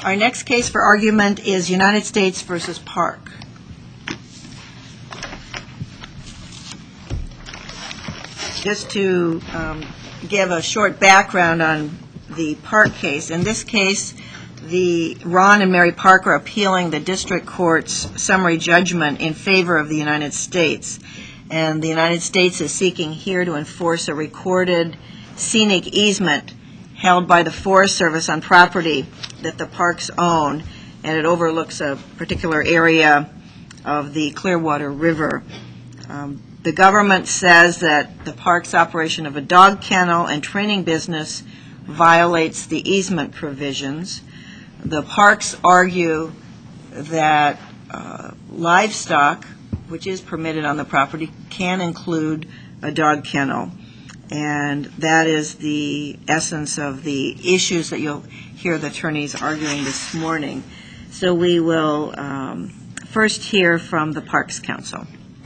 Our next case for argument is United States v. Park. Just to give a short background on the Park case. In this case, Ron and Mary Park are appealing the district court's summary judgment in favor of the United States. And the United States is seeking here to enforce a recorded scenic easement held by the Forest Service on property that the Parks own, and it overlooks a particular area of the Clearwater River. The government says that the Parks' operation of a dog kennel and training business violates the easement provisions. The Parks argue that livestock, which is permitted on the property, can include a dog kennel. And that is the essence of the issues that you'll hear the attorneys arguing this morning. So we will first hear from the Parks Council.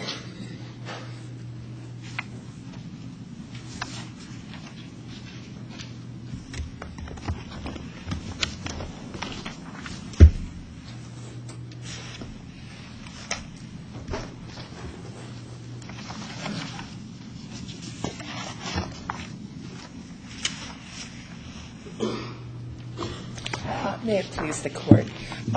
May it please the court.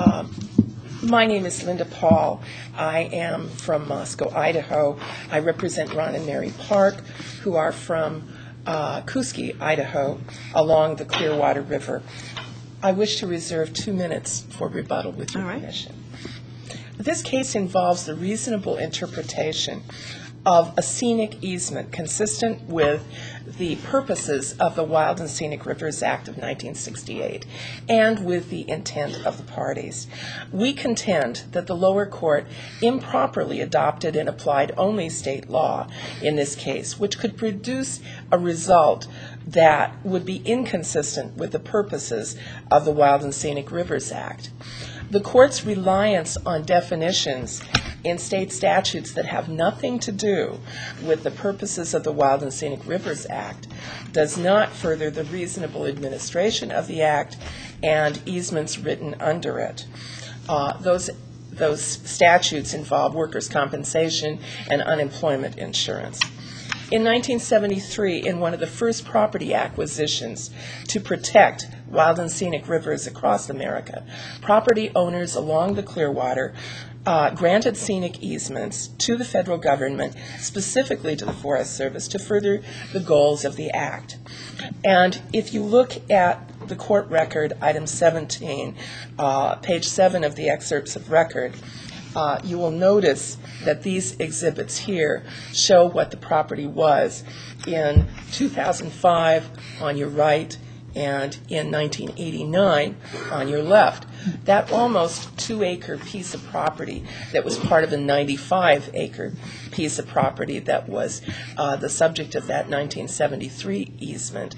My name is Linda Paul. I am from Moscow, Idaho. I represent Ron and Mary Park, who are from Kuski, Idaho, along the Clearwater River. I wish to reserve 2 minutes for rebuttal with your permission. This case involves the reasonable interpretation of a scenic easement consistent with the purposes of the Wild and Scenic Rivers Act of 1968 and with the intent of the parties. We contend that the lower court improperly adopted and applied only state law in this case, which could produce a result that would be inconsistent with the purposes of the Wild and Scenic Rivers Act. The court's reliance on definitions in state statutes that have nothing to do with the purposes of the Wild and Scenic Rivers Act does not further the reasonable administration of the Act and easements written under it. Those statutes involve workers' compensation and unemployment insurance. In 1973, in one of the first property acquisitions to protect wild and scenic rivers across America, property owners along the Clearwater granted scenic easements to the federal government, specifically to the Forest Service, to further the goals of the Act. And if you look at the court record, item 17, page 7 of the excerpts of record, you will notice that these exhibits here show what the property was in 2005 on your right and in 1989 on your left. That almost 2-acre piece of property that was part of a 95-acre piece of property that was the subject of that 1973 easement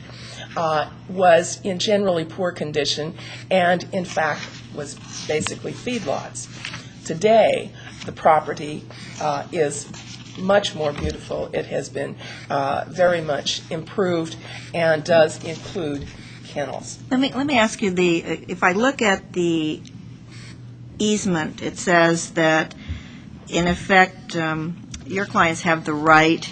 was in generally poor condition and, in fact, was basically feedlots. Today, the property is much more beautiful. It has been very much improved and does include kennels. Let me ask you, if I look at the easement, it says that, in effect, your clients have the right,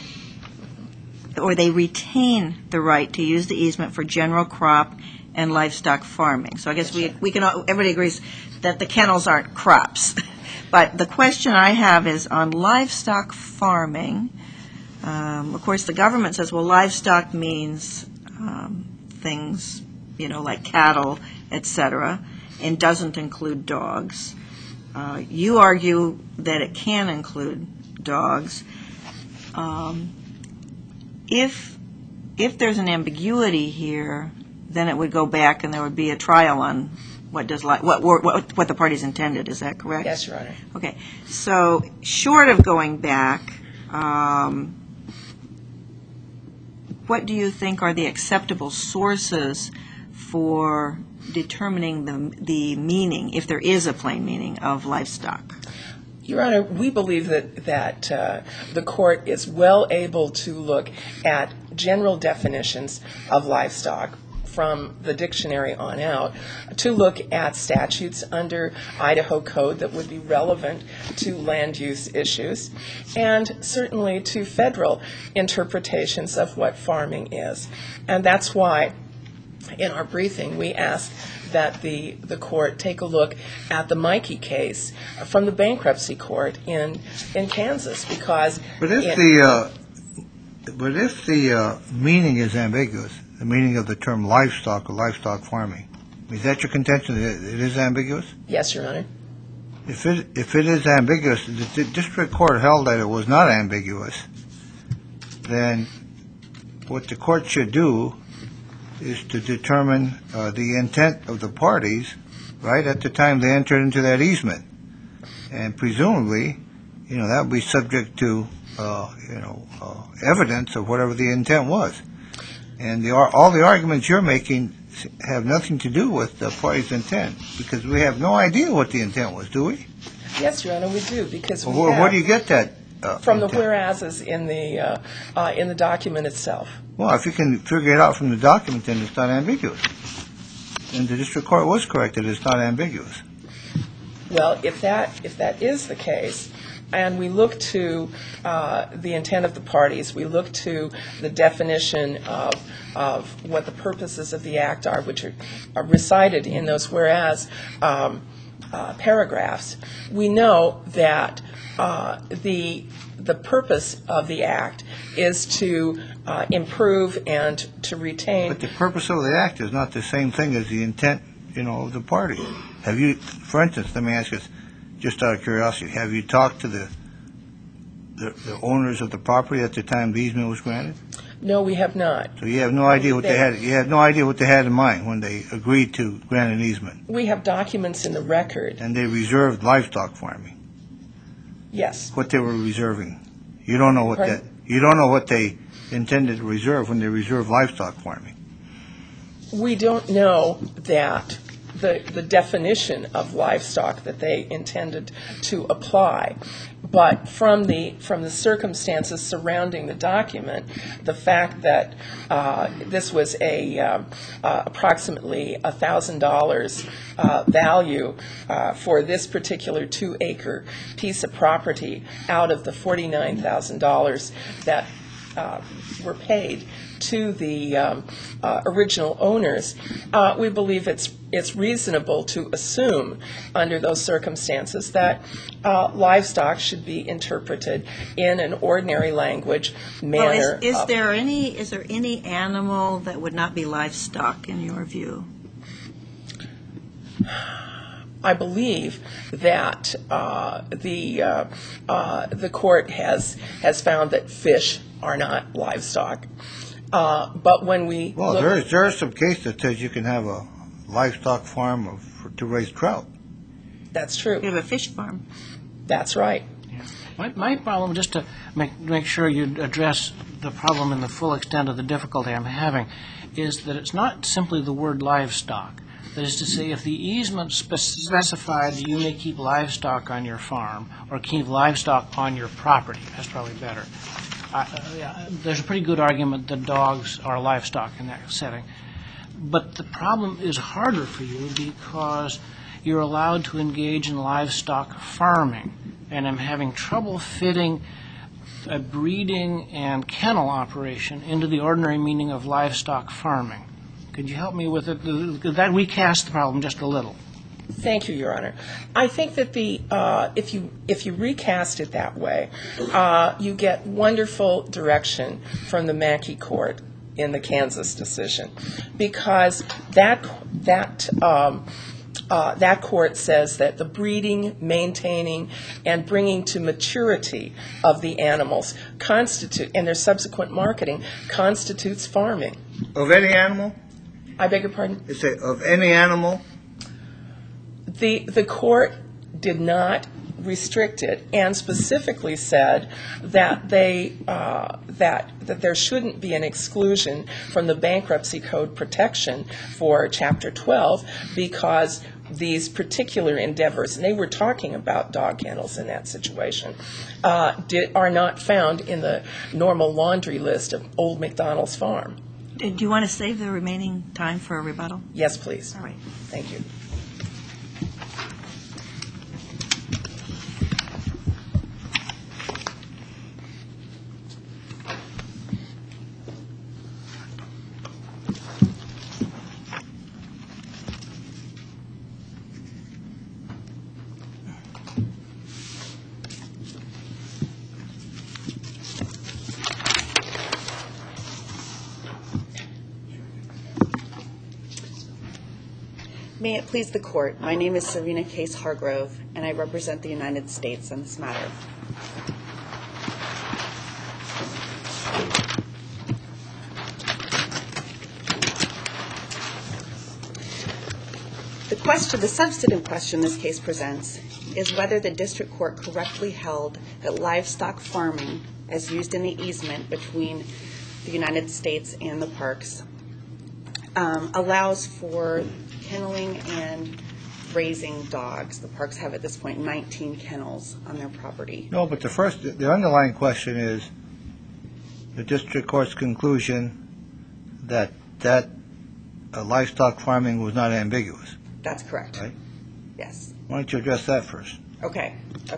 or they retain the right to use the easement for general crop and livestock farming. So I guess everybody agrees that the kennels aren't crops. But the question I have is on livestock farming. Of course, the government says, well, livestock means things, like cattle, etc., and doesn't include dogs. You argue that it can include dogs. If there's an ambiguity here, then it would go back and there would be a trial on what the parties intended. Is that correct? Yes, Your Honor. Okay. So short of going back, what do you think are the acceptable sources for determining the meaning, if there is a plain meaning, of livestock? Your Honor, we believe that the court is well able to look at general definitions of livestock. from the dictionary on out, to look at statutes under Idaho code that would be relevant to land use issues, and certainly to federal interpretations of what farming is. And that's why in our briefing we asked that the court take a look at the Mikey case from the bankruptcy court in Kansas, because But if the meaning is ambiguous, the meaning of the term livestock or livestock farming, is that your contention? It is ambiguous? Yes, Your Honor. If it is ambiguous, the district court held that it was not ambiguous, then what the court should do is to determine the intent of the parties right at the time they entered into that easement. And presumably, that would be subject to, evidence of whatever the intent was. And all the arguments you're making have nothing to do with the party's intent, because we have no idea what the intent was, do we? Yes, Your Honor, we do, because we Where have do you get that? from the intent? whereases in the document itself. Well, if you can figure it out from the document, then it's not ambiguous. And the district court was correct that it's not ambiguous. Well, if that is the case, and we look to the intent of the parties, we look to the definition of what the purposes of the act are, which are recited in those whereas paragraphs, we know that the purpose of the act is to improve and to retain. But the purpose of the act is not the same thing as the intent, of the party. Have you, for instance, let me ask you, just out of curiosity, have you talked to the owners of the property at the time the easement was granted? No, we have not. So you have no idea what they had. You had no idea what they had in mind when they agreed to grant an easement. We have documents in the record. And they reserved livestock farming. Yes. What they were reserving. You don't know what Pardon? You don't know what they intended to reserve when they reserved livestock farming. We don't know that the definition of livestock that they intended to apply. But from the circumstances surrounding the document, the fact that this was a approximately $1,000 value for this particular 2-acre piece of property out of the $49,000 that were paid to the original owners, we believe it's reasonable to assume under those circumstances that livestock should be interpreted in an ordinary language manner. Well, is there any animal that would not be livestock in your view? I believe that the court has found that fish are not livestock. But when we there is some case that says you can have a livestock farm to raise trout. That's true. You have a fish farm. That's right. My problem, just to make sure you address the problem in the full extent of the difficulty I'm having, is that it's not simply the word livestock. That is to say, if the easement specified that you may keep livestock on your farm or keep livestock on your property, that's probably better. There's a pretty good argument that dogs are livestock in that setting. But the problem is harder for you because you're allowed to engage in livestock farming. And I'm having trouble fitting a breeding and kennel operation into the ordinary meaning of livestock farming. Could you help me with it? That recast the problem just a little. Thank you, Your Honor. I think that if you recast it that way, you get wonderful direction from the Mackey Court in the Kansas decision, because that court says that the breeding, maintaining, and bringing to maturity of the animals and their subsequent marketing constitutes farming. Of any animal? I beg your pardon? You say of any animal? The court did not restrict it and specifically said that that there shouldn't be an exclusion from the bankruptcy code protection for Chapter 12 because these particular endeavors, and they were talking about dog kennels in that situation, are not found in the normal laundry list of Old McDonald's Farm. Do you want to save the remaining time for a rebuttal? Yes, please. All right. Thank you. May it please the Court, my name is Serena Case Hargrove, and I represent the United States on this matter. The substantive question this case presents is whether the district court correctly held that livestock farming, as used in the easement between the United States and the parks, allows for kenneling and raising dogs. The parks have at this point 19 kennels on their property. No, but the underlying question is the district court's conclusion that livestock farming was not ambiguous. That's correct. Right. Yes. Why don't you address that first? Okay.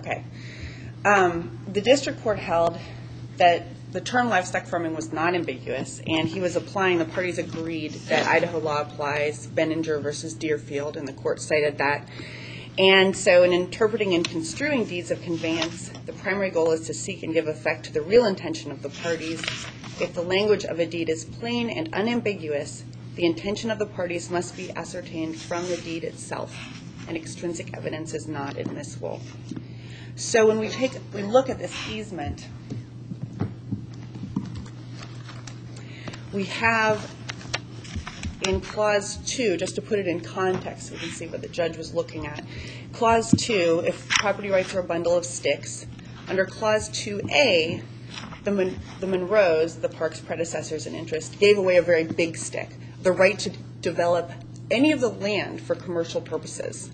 The district court held that the term livestock farming was not ambiguous, and he was applying, the parties agreed that Idaho law applies, Benninger versus Deerfield, and the court cited that. And so in interpreting and construing deeds of conveyance, the primary goal is to seek and give effect to the real intention of the parties. If the language of a deed is plain and unambiguous, the intention of the parties must be ascertained from the deed itself, and extrinsic evidence is not admissible. So when we look at this easement, we have in Clause 2, just to put it in context so we can see what the judge was looking at, Clause 2, if property rights are a bundle of sticks, under Clause 2A, the Monroes, the park's predecessors in interest, gave away a very big stick, the right to develop any of the land for commercial purposes.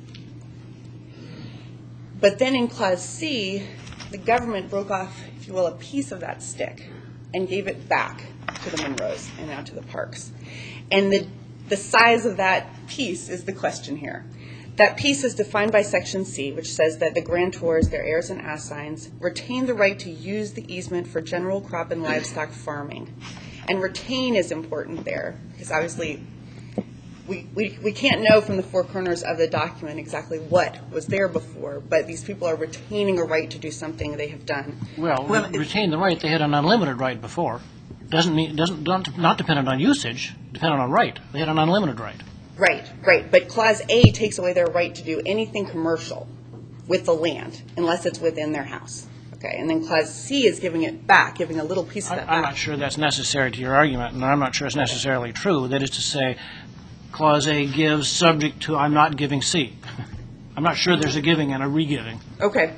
But then in Clause C, the government broke off, if you will, a piece of that stick and gave it back to the Monroes and now to the parks. And the size of that piece is the question here. That piece is defined by Section C, which says that the grantors, their heirs and assigns, retain the right to use the easement for general crop and livestock farming. And retain is important there, because obviously we can't know from the four corners of the document exactly what was there before, but these people are retaining a right to do something they have done. Well, retain the right. They had an unlimited right before. Not dependent on usage, dependent on right. They had an unlimited right. Right. But Clause A takes away their right to do anything commercial with the land, unless it's within their house. Okay, and then Clause C is giving it back, giving a little piece of that back. I'm not sure that's necessary to your argument, and I'm not sure it's necessarily true. That is to say, Clause A gives subject to I'm not giving C. I'm not sure there's a giving and a re-giving. Okay.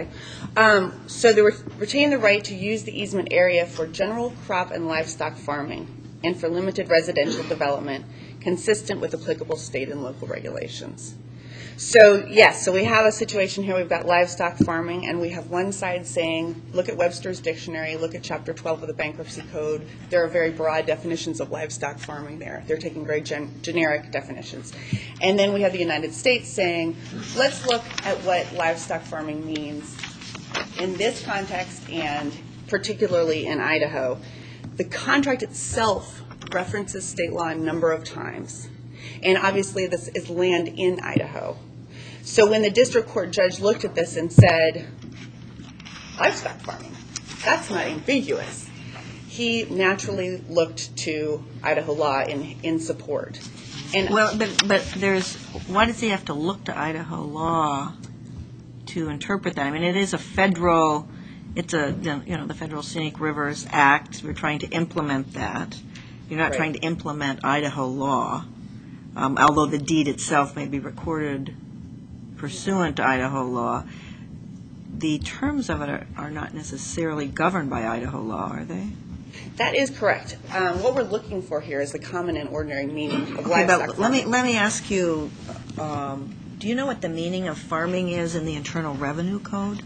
So they retain the right to use the easement area for general crop and livestock farming and for limited residential development consistent with applicable state and local regulations. So, yes, so we have a situation here. We've got livestock farming, and we have one side saying, look at Webster's Dictionary, look at Chapter 12 of the Bankruptcy Code. There are very broad definitions of livestock farming there. They're taking very generic definitions. And then we have the United States saying, let's look at what livestock farming means in this context and particularly in Idaho. The contract itself references state law a number of times. And obviously this is land in Idaho. So when the district court judge looked at this and said, livestock farming, that's not ambiguous, he naturally looked to Idaho law in support. And Well, but why does he have to look to Idaho law to interpret that? I mean, it is a federal, the Federal Scenic Rivers Act. We're trying to implement that. You're not Right. trying to implement Idaho law, although the deed itself may be recorded pursuant to Idaho law. The terms of it are not necessarily governed by Idaho law, are they? that is correct. What we're looking for here is the common and ordinary meaning of Okay, livestock but farming. let me ask you, do you know what the meaning of farming is in the Internal Revenue Code?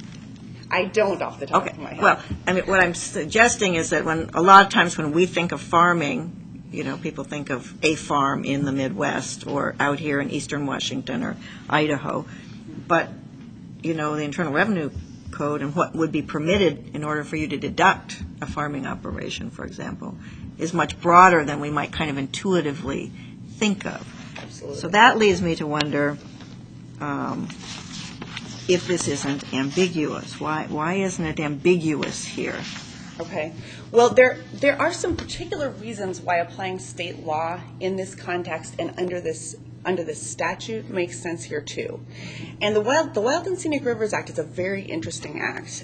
I don't off the top Okay, of my head. well, I mean, what I'm suggesting is that a lot of times when we think of farming, people think of a farm in the Midwest or out here in eastern Washington or Idaho. But, the Internal Revenue Code and what would be permitted in order for you to deduct a farming operation, for example, is much broader than we might kind of intuitively think of. Absolutely. So that leads me to wonder if this isn't ambiguous. Why isn't it ambiguous here? Okay. Well, there are some particular reasons why applying state law in this context and under this statute makes sense here too. And the Wild and Scenic Rivers Act is a very interesting act.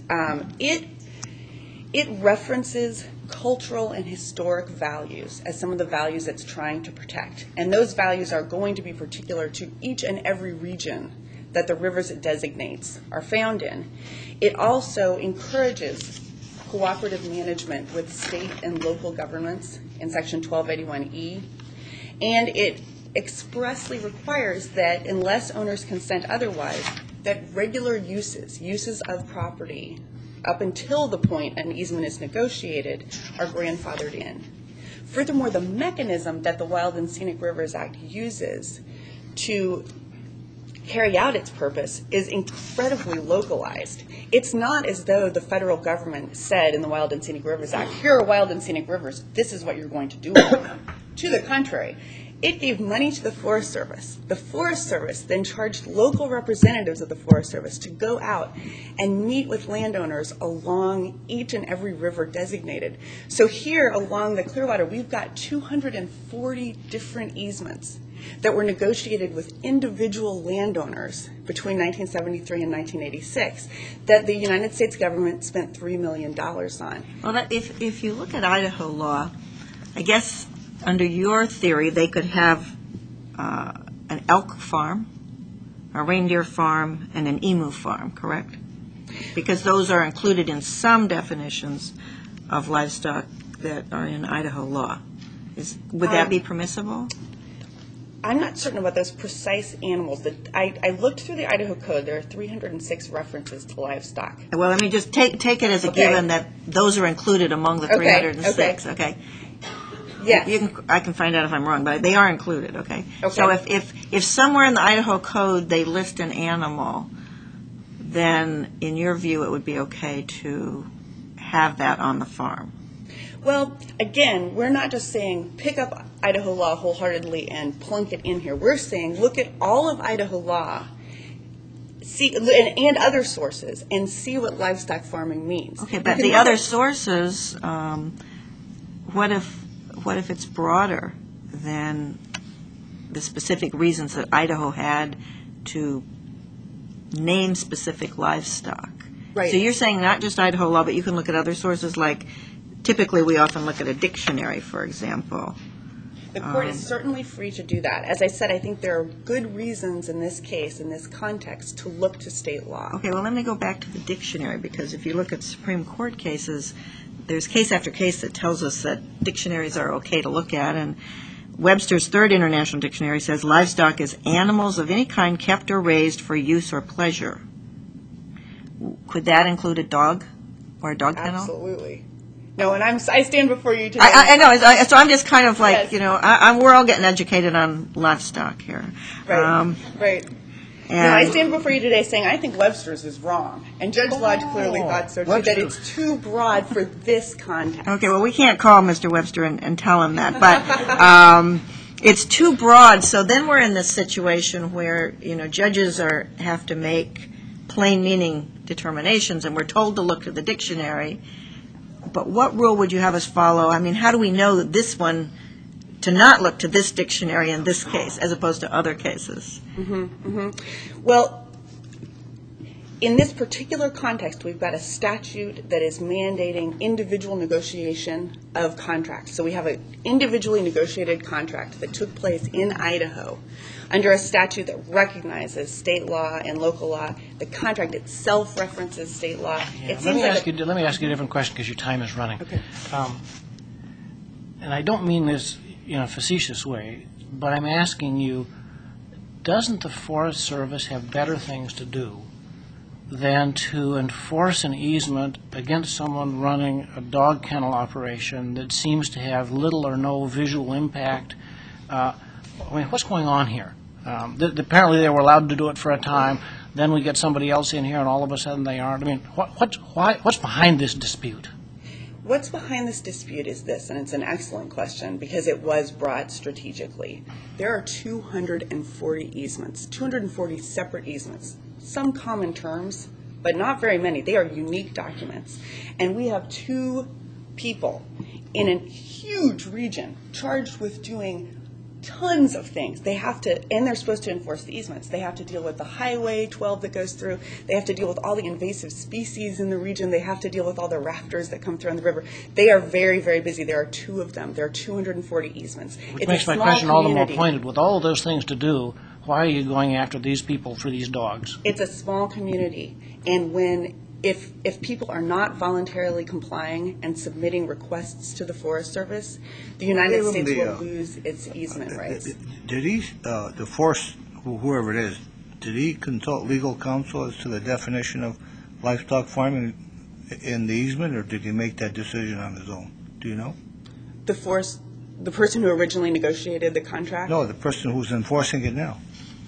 It references cultural and historic values as some of the values it's trying to protect. And those values are going to be particular to each and every region that the rivers it designates are found in. It also encourages cooperative management with state and local governments in Section 1281E. And it expressly requires that unless owners consent otherwise, that regular uses of property up until the point an easement is negotiated are grandfathered in. Furthermore, the mechanism that the Wild and Scenic Rivers Act uses to carry out its purpose is incredibly localized. It's not as though the federal government said in the Wild and Scenic Rivers Act, here are wild and scenic rivers, this is what you're going to do with them. To the contrary, it gave money to the Forest Service. The Forest Service then charged local representatives of the Forest Service to go out and meet with landowners along each and every river designated. So here along the Clearwater, we've got 240 different easements that were negotiated with individual landowners between 1973 and 1986 that the United States government spent $3 million on. Well, if you look at Idaho law, I guess under your theory, they could have an elk farm, a reindeer farm, and an emu farm, correct? Because those are included in some definitions of livestock that are in Idaho law. Would that be permissible? I'm not certain about those precise animals. I looked through the Idaho Code. There are 306 references to livestock. Well, let me just take it as a given that those are included among the 306. Okay. Yes. I can find out if I'm wrong, but they are included. Okay. Okay. So if somewhere in the Idaho Code they list an animal, then in your view it would be okay to have that on the farm. Well, again, we're not just saying pick up Idaho law wholeheartedly and plunk it in here. We're saying look at all of Idaho law, see and other sources, and see what livestock farming means. Okay, but the other sources, what if it's broader than the specific reasons that Idaho had to name specific livestock? Right. So you're saying not just Idaho law, but you can look at other sources like. Typically, we often look at a dictionary, for example. The court is certainly free to do that. As I said, I think there are good reasons in this case, in this context, to look to state law. Okay, well, let me go back to the dictionary, because if you look at Supreme Court cases, there's case after case that tells us that dictionaries are okay to look at, and Webster's Third International Dictionary says livestock is animals of any kind kept or raised for use or pleasure. Could that include a dog or a dog kennel? Absolutely. No, and I stand before you today. I know, so I'm just kind of like, Yes. We're all getting educated on livestock here. Right, right. No, I stand before you today saying I think Webster's is wrong. And Judge Lodge clearly thought so, too, that Webster's. it's too broad for this context. Okay, well, we can't call Mr. Webster and tell him that, but it's too broad, so then we're in this situation where, judges have to make plain meaning determinations, and we're told to look to the dictionary. But what rule would you have us follow? I mean, how do we know that this one, to not look to this dictionary in this case, as opposed to other cases? Well, in this particular context, we've got a statute that is mandating individual negotiation of contracts. So we have an individually negotiated contract that took place in Idaho under a statute that recognizes state law and local law. The contract itself references state law. It Let seems me like ask you a different question because your time is running. Okay. And I don't mean this in a facetious way, but I'm asking you, doesn't the Forest Service have better things to do than to enforce an easement against someone running a dog kennel operation that seems to have little or no visual impact? I mean, what's going on here? Apparently they were allowed to do it for a time, then we get somebody else in here and all of a sudden they aren't. I mean, what's behind this dispute? What's behind this dispute is this, and it's an excellent question because it was brought strategically. There are 240 easements, 240 separate easements, some common terms, but not very many. They are unique documents. And we have two people in a huge region charged with doing tons of things. They have to, and they're supposed to enforce the easements. They have to deal with the Highway 12 that goes through. They have to deal with all the invasive species in the region. They have to deal with all the rafters that come through on the river. They are very, very busy. There are two of them. There are 240 easements. Which makes my question all the more pointed. With all of those things to do, why are you going after these people for these dogs? It's a small community, and if people are not voluntarily complying and submitting requests to the Forest Service, the United States will lose its easement rights. Did he, the forest, whoever it is, did he consult legal counsel as to the definition of livestock farming in the easement, or did he make that decision on his own? Do you know? The person who originally negotiated the contract? No, the person who's enforcing it now.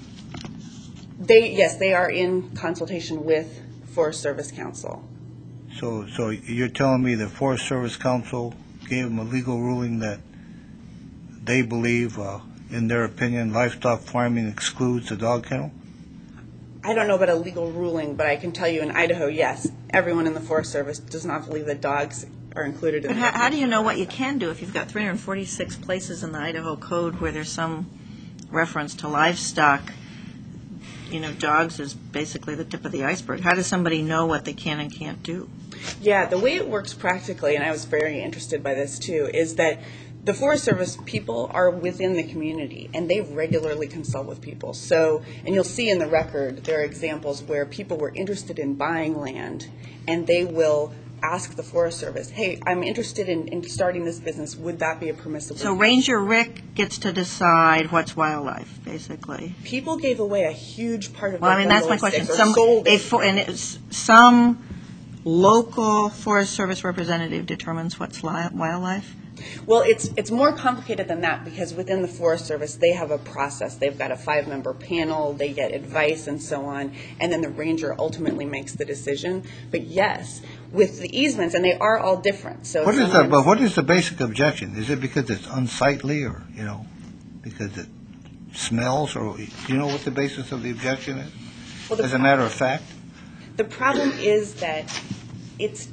Yes, they are in consultation with Forest Service counsel. So you're telling me the Forest Service counsel gave them a legal ruling that they believe, in their opinion, livestock farming excludes the dog kennel? I don't know about a legal ruling, but I can tell you in Idaho, yes, everyone in the Forest Service does not believe that dogs are included in But that. how do you know what you can do if you've got 346 places in the Idaho Code where there's some reference to livestock? You know, dogs is basically the tip of the iceberg. How does somebody know what they can and can't do? Yeah, the way it works practically, and I was very interested by this too, is that the Forest Service people are within the community, and they regularly consult with people. So, and you'll see in the record, there are examples where people were interested in buying land, and they will ask the Forest Service, hey, I'm interested in starting this business. Would that be a permissible So use? Ranger Rick gets to decide what's wildlife, basically. People gave away a huge part of Well, I their mean, that's my bungalow question. stakes or sold it. And some local Forest Service representative determines what's wildlife? Well, it's more complicated than that because within the Forest Service, they have a process. They've got a 5-member panel, they get advice and so on, and then the ranger ultimately makes the decision. But yes, with the easements, and they are all different. So What is the basic objection? Is it because it's unsightly, or, because it smells, or do you know what the basis of the objection is? Well, As a matter of fact? The problem is that it's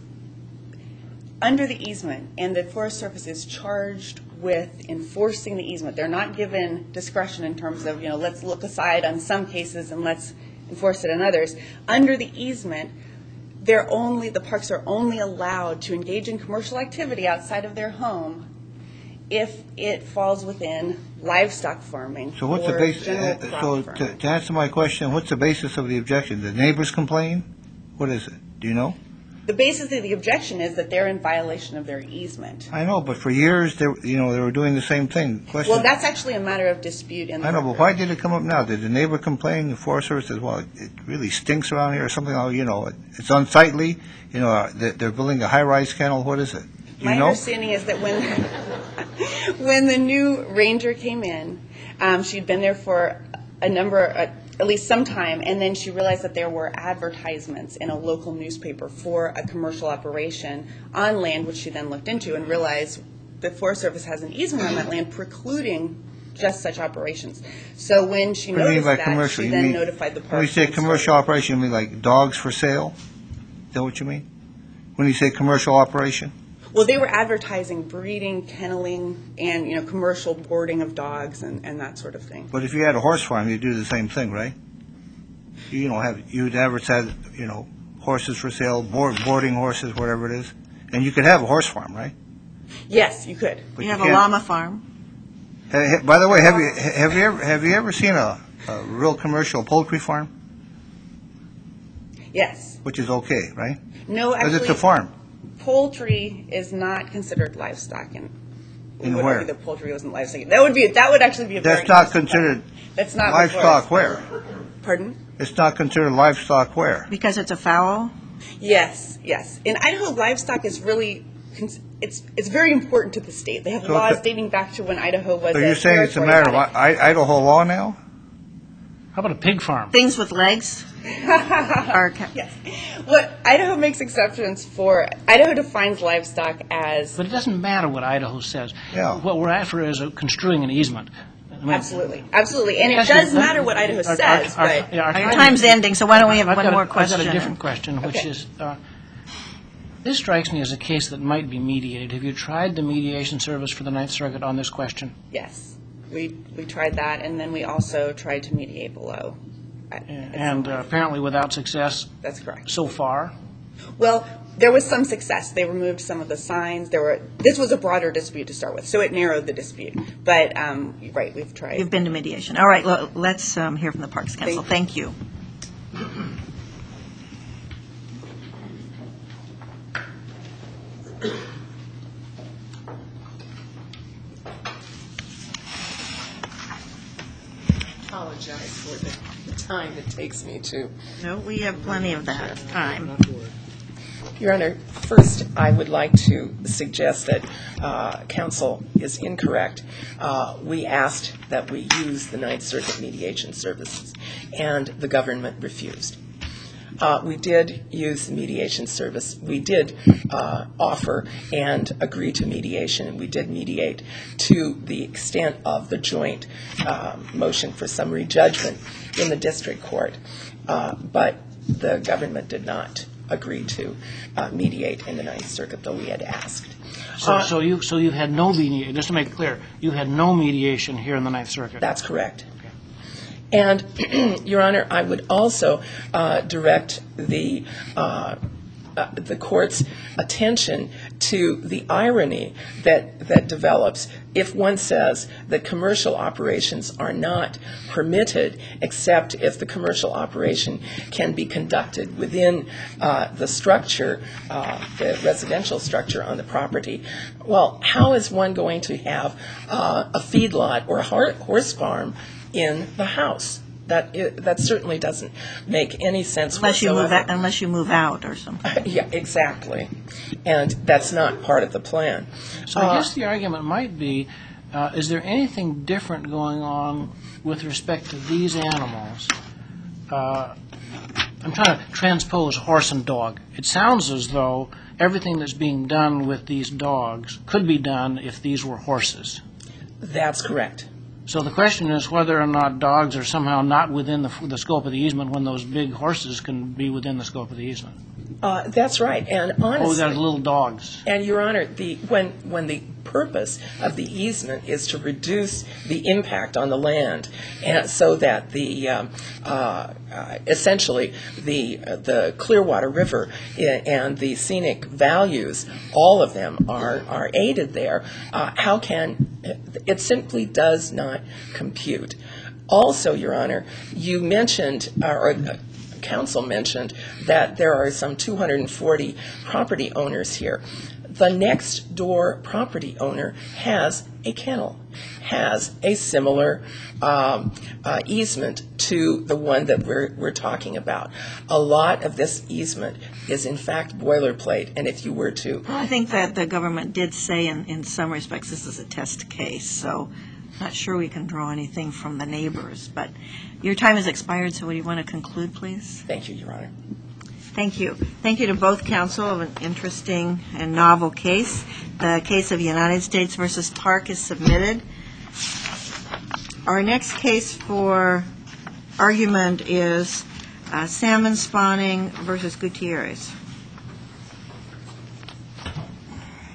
under the easement, and the Forest Service is charged with enforcing the easement. They're not given discretion in terms of, let's look aside on some cases and let's enforce it on others. Under the easement, the parks are only allowed to engage in commercial activity outside of their home if it falls within livestock farming. So what's the or basis? general crop So farming. to answer my question, what's the basis of the objection? The neighbors complain? What is it? Do you know? The basis of the objection is that they're in violation of their easement. I know, but for years they were doing the same thing. Question. Well, that's actually a matter of dispute in the I know, but record. why did it come up now? Did the neighbor complain? The Forest Service says, well, it really stinks around here, or something. It's unsightly. They're building a high-rise kennel. What is it? Do you My know? understanding is that when the new ranger came in, she'd been there for at least some time, and then she realized that there were advertisements in a local newspaper for a commercial operation on land, which she then looked into and realized the Forest Service has an easement on that land precluding just such operations. So when she What do you mean noticed by that, commercial? she You then mean- notified the park. When you say and commercial started- operation, you mean like dogs for sale? Is that what you mean? When you say commercial operation? Well, they were advertising breeding, kenneling, and commercial boarding of dogs and that sort of thing. But if you had a horse farm, you'd do the same thing, right? You'd advertise, horses for sale, boarding horses, whatever it is, and you could have a horse farm, right? Yes, you could. But You have a can't- llama farm. By the way, have you ever seen a real commercial poultry farm? Yes. Which is okay, right? No, Because actually, it's a farm. poultry is not considered livestock, and we In would where? argue that poultry wasn't livestock. That would actually be a very That's not interesting considered question. That's not livestock before us. where? Pardon? It's not considered livestock where? Because it's a fowl? Yes, yes. In Idaho, livestock is really, it's very important to the state. They have So laws it's a- dating back to when Idaho was So a you're saying it's a territory matter of about Idaho law now? How about a pig farm? Things with legs? Are ca- Yes. What Idaho makes exceptions for, Idaho defines livestock as, But it doesn't matter what Idaho says. Yeah. What we're after is construing an easement. I mean, absolutely, absolutely. And it Actually, does matter what Idaho our- says, our- but yeah, our Our time- time's ending, so why don't we have one more I've question? got a different question, which Okay. is, this strikes me as a case that might be mediated. Have you tried the mediation service for the Ninth Circuit on this question? yes, we tried that, and then we also tried to mediate below. And apparently without success That's correct. so far? Well, there was some success. They removed some of the signs. This was a broader dispute to start with, so it narrowed the dispute. But, right, we've tried. You've been to mediation. All right, let's hear from the Parks Council. Thank you. Apologize for the time it takes me to. No, we have plenty of that time. Your Honor, first, I would like to suggest that counsel is incorrect. We asked that we use the Ninth Circuit mediation services, and the government refused. We did use the mediation service. We did offer and agree to mediation, and we did mediate to the extent of the joint motion for summary judgment in the district court. But the government did not agree to mediate in the Ninth Circuit, though we had asked. So you had no mediation, just to make it clear, you had no mediation here in the Ninth Circuit? That's correct. And, Your Honor, I would also direct the court's attention to the irony that develops if one says that commercial operations are not permitted except if the commercial operation can be conducted within the structure, the residential structure on the property. Well, how is one going to have a feedlot or a horse farm in the house? That certainly doesn't make any sense whatsoever. Unless you move out or something. Yeah, exactly. And that's not part of the plan. So I guess the argument might be, is there anything different going on with respect to these animals? I'm trying to transpose horse and dog. It sounds as though everything that's being done with these dogs could be done if these were horses. That's correct. So the question is whether or not dogs are somehow not within the scope of the easement when those big horses can be within the scope of the easement. That's right. And Oh, we got honestly, little dogs. and Your Honor, when the purpose of the easement is to reduce the impact on the land, and so that the essentially the Clearwater River and the scenic values, all of them are aided there. How can it simply does not compute? Also, Your Honor, you mentioned counsel mentioned that there are some 240 property owners here. The next door property owner has a kennel, has a similar easement to the one that we're talking about. A lot of this easement is in fact boilerplate, and if you were to... Well, I think that the government did say in some respects this is a test case, so I'm not sure we can draw anything from the neighbors. But your time has expired, so would you want to conclude, please? Thank you, Your Honor. Thank you. Thank you to both counsel of an interesting and novel case. The case of United States versus Park is submitted. Our next case for argument is salmon spawning versus Gutierrez.